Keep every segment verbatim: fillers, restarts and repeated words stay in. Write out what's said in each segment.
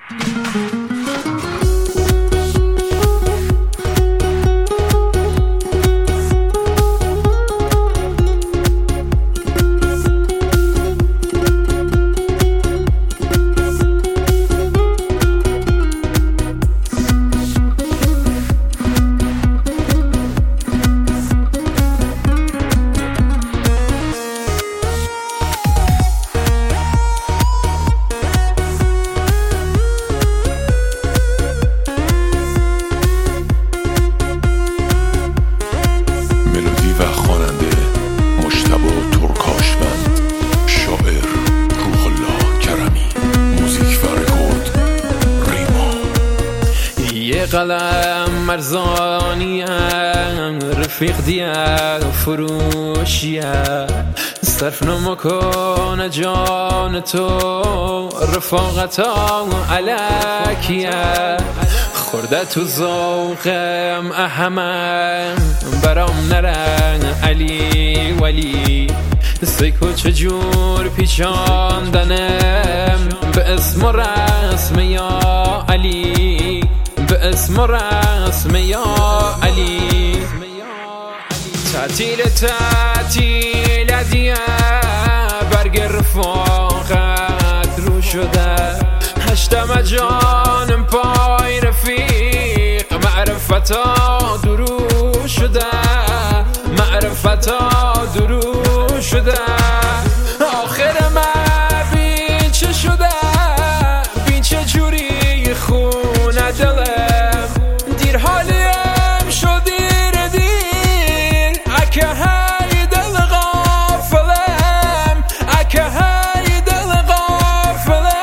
قلم مرزانیم رفیق دیا فروشیه صرف نمکن جان تو رفاقتا علکیه خورده تو ذوقم احمد برام نرن علی ولی سیکو چجور پیچاندنم به اسم و رسم یا علی به اسم و رسم یا علی تعطیل تعطیل دیه برگ رفاقت رو شده هشتم جانم پای رفیق معرفتا درو شده معرفتا درو شده آخر من بین چه شده بین چه جوری خونه دلم دیر حالیم شد دیر دیر اکه های دل غافلم اکه های دل غافلم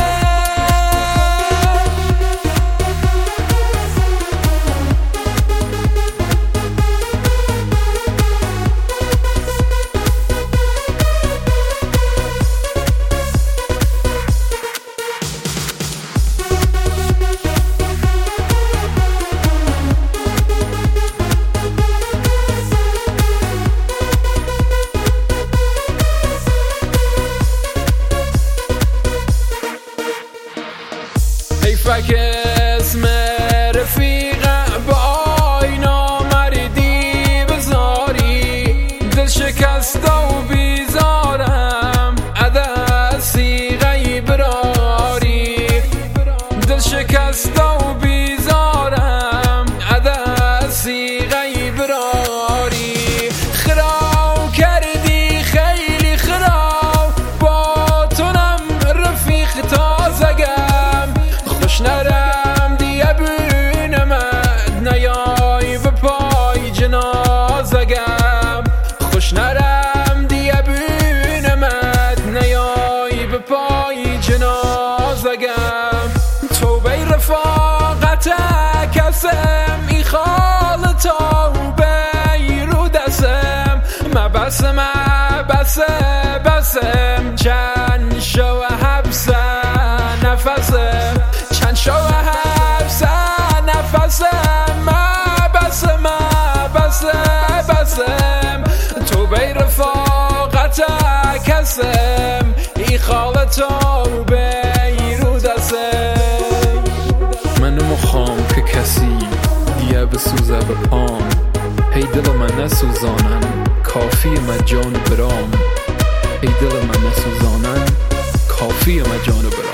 حیفک اسم رفیقم با آینا مردی بذاری دل شکسته و بیزارم عدسی غیب راری دل شکسته و بیزارم عدسی غیب راری خراب کردی خیلی خراب با تونم رفیق تازگم خوش نرم دیگه بینمت نیای به پای جنازگم خوش نرم دیگه بینمت نیای به پای جنازگم توبه رفاقت کسم ای خالتا بیرو دستم مبسم مبسم بسم چند شو حبسه نفسم چند شو حبسه نفسم مبسم مبسم بسم توبه رفاقت کسم ای خالتا بیرو دستم من مخوام که کسی دیگه بسوزه به پام هی دل من نسوزانن کافی من جان برام هی دل من نسوزانن کافی من جان برام